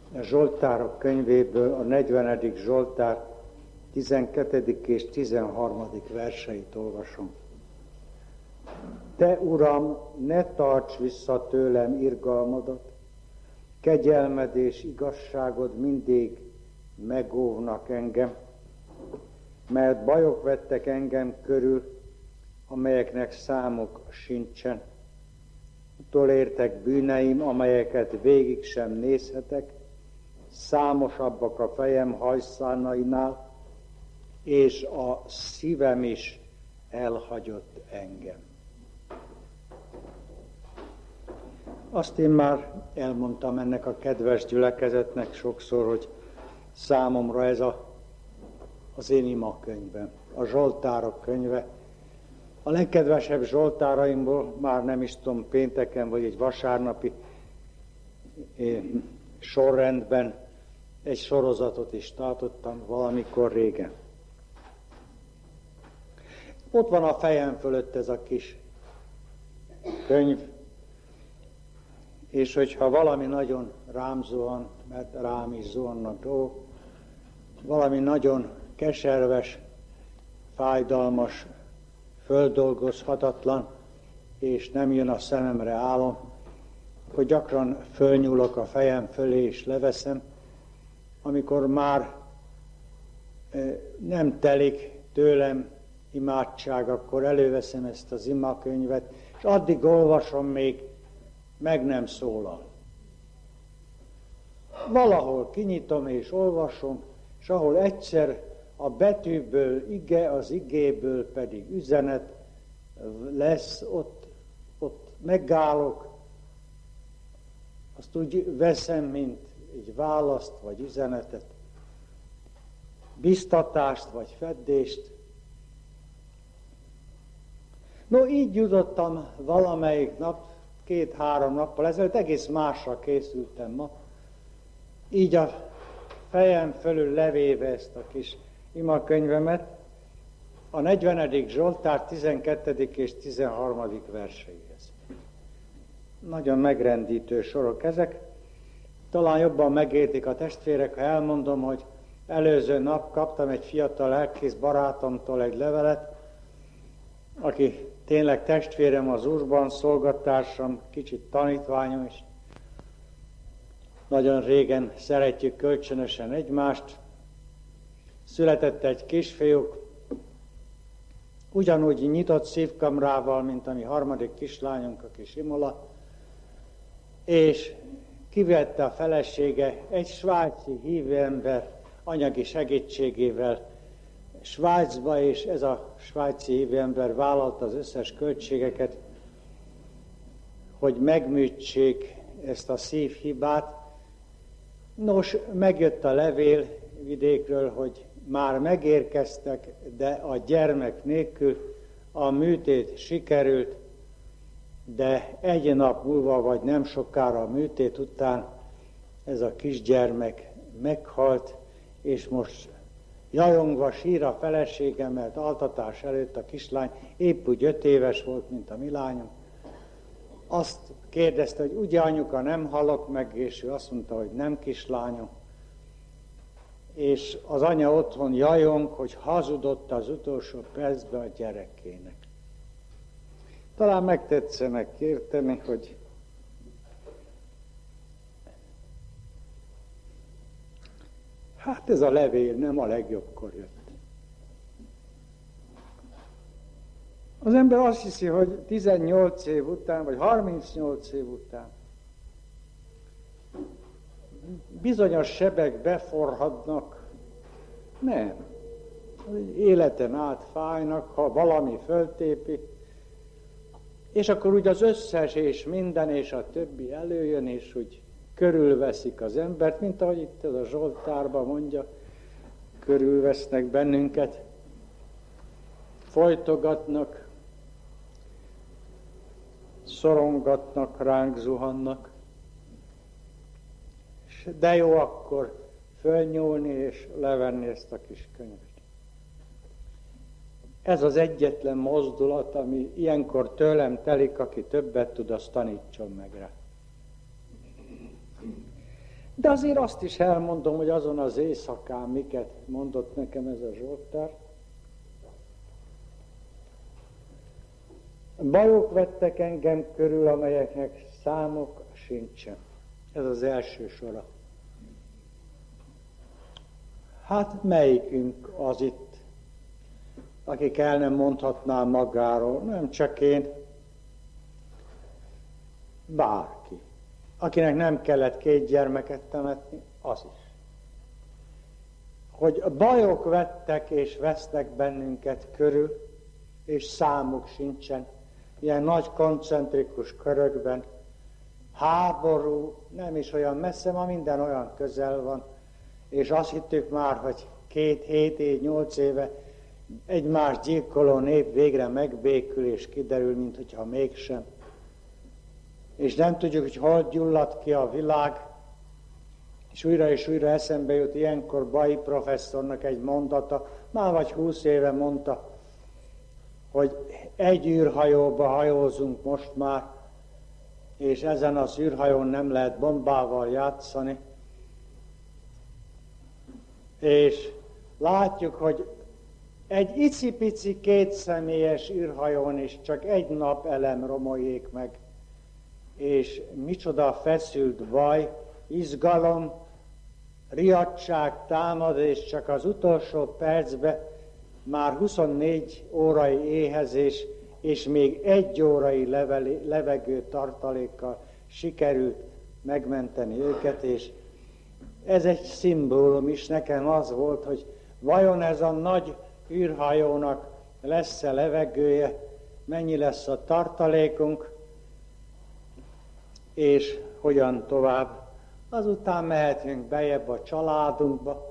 A Zsoltárok könyvéből a 40. Zsoltár 12. és 13. verseit olvasom. Te, Uram, ne tarts vissza tőlem irgalmadat, kegyelmed és igazságod mindig megóvnak engem, mert bajok vettek engem körül, amelyeknek számuk sincsen. Utolértek bűneim, amelyeket végig sem nézhetek, számosabbak a fejem hajszánainál, és a szívem is elhagyott engem. Azt én már elmondtam ennek a kedves gyülekezetnek sokszor, hogy számomra ez az én imakönyvem, a Zsoltárok könyve. A legkedvesebb zsoltáraimból már nem is tudom, pénteken vagy egy vasárnapi sorrendben egy sorozatot is tartottam valamikor régen. Ott van a fejem fölött ez a kis könyv, és hogyha valami nagyon rám zuhan, mert rám is zuhannak dolgok, valami nagyon keserves, fájdalmas, földolgozhatatlan, és nem jön a szememre álom, hogy gyakran fölnyúlok a fejem fölé és leveszem, amikor már nem telik tőlem imádság, akkor előveszem ezt az imakönyvet, és addig olvasom, még meg nem szólal. Valahol kinyitom és olvasom, és ahol egyszer a betűből ige, az igéből pedig üzenet lesz, ott megállok, azt úgy veszem, mint egy választ vagy üzenetet, biztatást vagy feddést. No, így jutottam valamelyik nap, 2-3 nappal ezelőtt, egész másra készültem ma, így a fejem fölül levéve ezt a kis imakönyvemet, a 40. Zsoltár 12. és 13. verseihez. Nagyon megrendítő sorok ezek. Talán jobban megértik a testvérek, ha elmondom, hogy előző nap kaptam egy fiatal lelkész barátomtól egy levelet, aki tényleg testvérem az Úrban, szolgatársam, kicsit tanítványom is. Nagyon régen szeretjük kölcsönösen egymást. Született egy kisfiúk, ugyanúgy nyitott szívkamrával, mint a mi harmadik kislányunk, a kis Imola, és kivette a felesége egy svájci hívőember anyagi segítségével Svájcba, és ez a svájci hívőember vállalta az összes költségeket, hogy megműtsék ezt a szívhibát. Nos, megjött a levél vidékről, hogy már megérkeztek, de a gyermek nélkül a műtét sikerült, de egy nap múlva, vagy nem sokára a műtét után ez a kisgyermek meghalt, és most jajongva sír a felesége, mert altatás előtt a kislány épp úgy 5 éves volt, mint a mi lányunk. Azt kérdezte, hogy ugye anyuka, nem halok meg, és ő azt mondta, hogy nem, kislányom. És az anya otthon jajong, hogy hazudott az utolsó percben a gyerekének. Talán megtetszenek érteni, hogy hát ez a levél nem a legjobbkor jött. Az ember azt hiszi, hogy 18 év után, vagy 38 év után bizonyos sebek beforradnak. Nem. Életen át fájnak, ha valami föltépi, és akkor úgy az összes és minden és a többi előjön, és úgy körülveszik az embert, mint ahogy itt ez a Zsoltárban mondja, körülvesznek bennünket, folytogatnak, szorongatnak, ránk zuhannak. De jó akkor fölnyúlni és levenni ezt a kis könyvet. Ez az egyetlen mozdulat, ami ilyenkor tőlem telik, aki többet tud, azt tanítson meg rá. De azért azt is elmondom, hogy azon az éjszakán miket mondott nekem ez a Zsoltár. Bajok vettek engem körül, amelyeknek számok sincsen. Ez az első sora. Hát melyikünk az itt, akik el nem mondhatná magáról, nem csak én, bárki. Akinek nem kellett 2 gyermeket temetni, az is. Hogy bajok vettek és vesznek bennünket körül, és számuk sincsen, ilyen nagy koncentrikus körökben, háború, nem is olyan messze, ma minden olyan közel van, és azt hittük már, hogy 2, 7 év, 8 éve egymás gyilkoló nép végre megbékül, és kiderül, minthogyha mégsem. És nem tudjuk, hogy hol gyullad ki a világ, és újra eszembe jut ilyenkor Bai professzornak egy mondata, már vagy 20 éve mondta, hogy egy űrhajóba hajózunk most már, és ezen az űrhajón nem lehet bombával játszani. És látjuk, hogy egy icipici 2 személyes űrhajón is csak egy napelem romoljék meg, és micsoda feszült baj, izgalom, riadtság támad, és csak az utolsó percben már 24 órai éhezés, és még 1 órai levegő tartalékkal sikerült megmenteni őket, és ez egy szimbólum is nekem az volt, hogy vajon ez a nagy űrhajónak lesz-e levegője, mennyi lesz a tartalékunk, és hogyan tovább. Azután mehetünk bejebb a családunkba,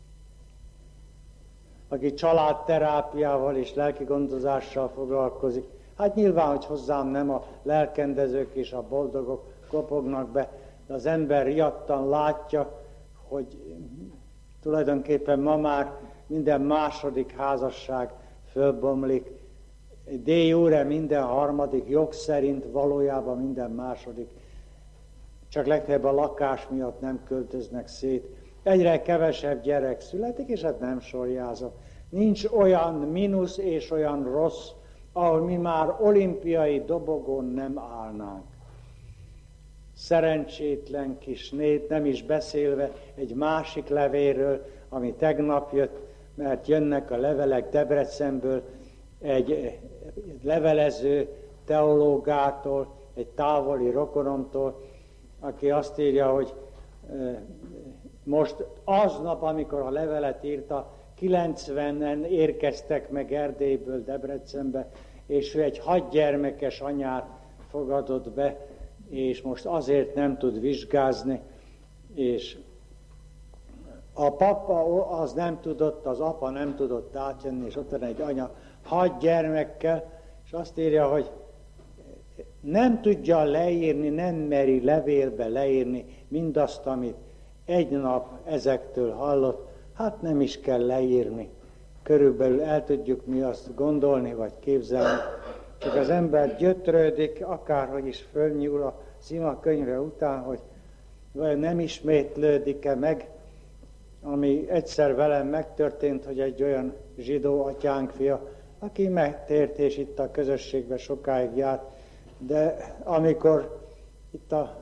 aki családterápiával és lelki gondozással foglalkozik. Hát nyilván, hogy hozzám nem a lelkendezők és a boldogok kopognak be, de az ember riadtan látja, hogy tulajdonképpen ma már minden második házasság fölbomlik, de jure minden harmadik, jog szerint valójában minden második. Csak legfeljebb a lakás miatt nem költöznek szét. Egyre kevesebb gyerek születik, és hát nem sorjázom. Nincs olyan mínusz és olyan rossz, ahol mi már olimpiai dobogón nem állnánk. Szerencsétlen kis nét, nem is beszélve egy másik levélről, ami tegnap jött, mert jönnek a levelek Debrecenből, egy levelező teológától, egy távoli rokonomtól, aki azt írja, hogy most aznap, amikor a levelet írta, 90-en érkeztek meg Erdélyből Debrecenbe, és ő egy 6 gyermekes anyát fogadott be, és most azért nem tud vizsgázni, és a papa az nem tudott, az apa nem tudott átjönni, és ott van egy anya 6 gyermekkel, és azt írja, hogy nem tudja leírni, nem meri levélbe leírni mindazt, amit egy nap ezektől hallott, hát nem is kell leírni. Körülbelül el tudjuk mi azt gondolni, vagy képzelni. Csak az ember gyötrődik, akárhogy is fölnyúl a Szima könyve után, hogy vajon nem ismétlődik-e meg, ami egyszer velem megtörtént, hogy egy olyan zsidó atyánk fia, aki megtért és itt a közösségben sokáig járt, de amikor itt a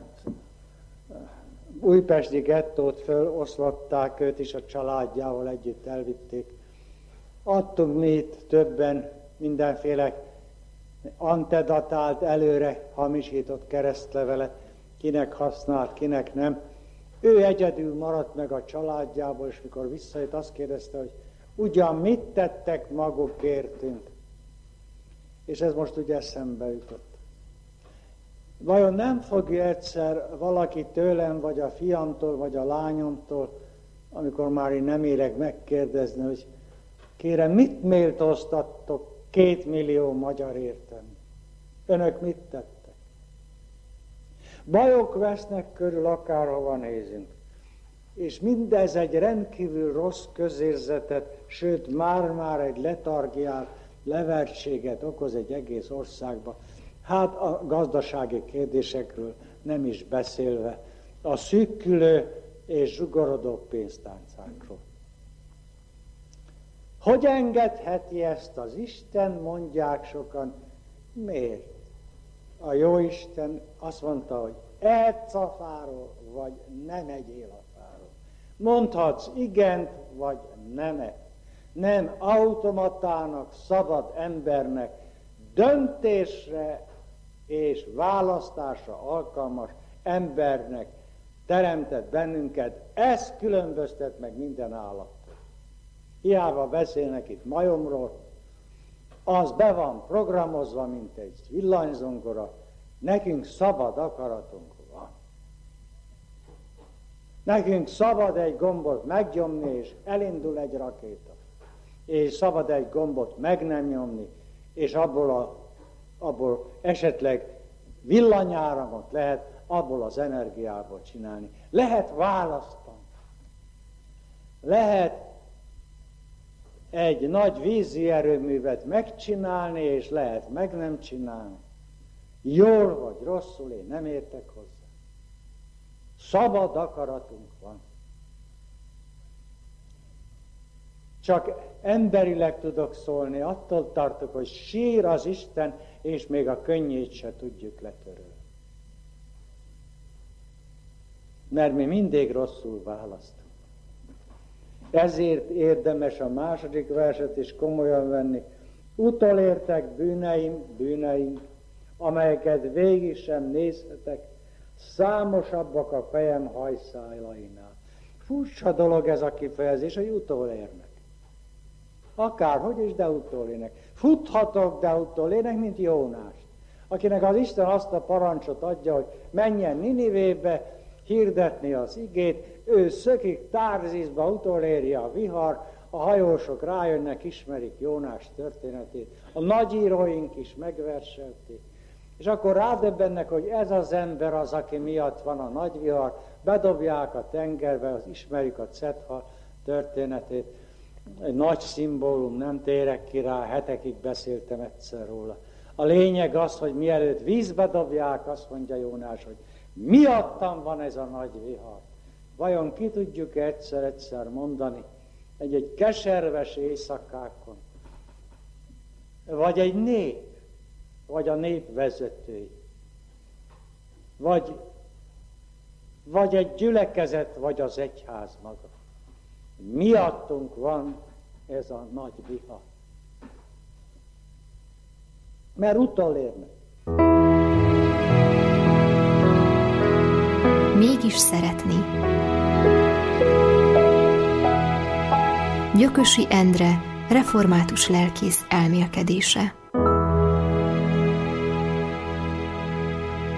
újpesti gettót föloszlatták, őt is a családjával együtt elvitték. Adtunk mi itt többen mindenféle antedatált, előre hamisított keresztlevelet, kinek használt, kinek nem. Ő egyedül maradt meg a családjából, és mikor visszajött, azt kérdezte, hogy ugyan mit tettek magukértünk? És ez most ugye eszembe jutott. Vajon nem fogja egyszer valaki tőlem, vagy a fiamtól, vagy a lányomtól, amikor már én nem érek, megkérdezni, hogy kérem, mit méltóztattok 2 millió magyar értem? Önök mit tettek? Bajok vesznek körül, akárhova nézünk. És mindez egy rendkívül rossz közérzetet, sőt már egy letargiát, levertséget okoz egy egész országba. Hát a gazdasági kérdésekről nem is beszélve. A szűkülő és zsugorodó pénztáncákról. Hogy engedheti ezt az Isten, mondják sokan. Miért? A Jóisten azt mondta, hogy ehetsz a fáról, vagy nem egyél a fáról. Mondhatsz igent, vagy nemet. Nem automatának, szabad embernek, döntésre és választásra alkalmas embernek teremtett bennünket. Ez különböztet meg minden állattól. Hiába beszélnek itt majomról, az be van programozva, mint egy villanyzongora, nekünk szabad akaratunk van. Nekünk szabad egy gombot megnyomni, és elindul egy rakéta. És szabad egy gombot meg nem nyomni, és abból esetleg villanyáramot lehet abból az energiából csinálni. Lehet választani. Lehet egy nagy vízi erőművet megcsinálni, és lehet meg nem csinálni. Jól vagy rosszul, én nem értek hozzá. Szabad akaratunk van. Csak emberileg tudok szólni, attól tartok, hogy sír az Isten, és még a könnyét se tudjuk letörölni. Mert mi mindig rosszul választunk. Ezért érdemes a második verset is komolyan venni. Utolértek bűneim, amelyeket végig sem nézhetek, számosabbak a fejem hajszálainál. Furcsa dolog ez a kifejezés, hogy utolérnek. Akárhogy is, de utolérnek. Futhatok, de utolérnek, mint Jónás, akinek az Isten azt a parancsot adja, hogy menjen Ninivébe hirdetni az igét, ő szökik Tárzizba, utoléri a vihar, a hajósok rájönnek, ismerik Jónás történetét, a nagyíróink is megverselték, és akkor rádöbbennek, hogy ez az ember az, aki miatt van a nagy vihar, bedobják a tengerbe, ismerik a Cetha történetét, egy nagy szimbólum, nem térek ki rá, hetekig beszéltem egyszer róla. A lényeg az, hogy mielőtt vízbe dobják, azt mondja Jónás, hogy miattam van ez a nagy vihar. Vajon ki tudjuk egyszer mondani, egy keserves éjszakákon, vagy egy nép, vagy a nép vezetői, vagy egy gyülekezet, vagy az egyház maga. Miattunk van ez a nagy vihar. Mert utolérnek. Mégis szeretni. Gyökösi Endre, református lelkész elmélkedése.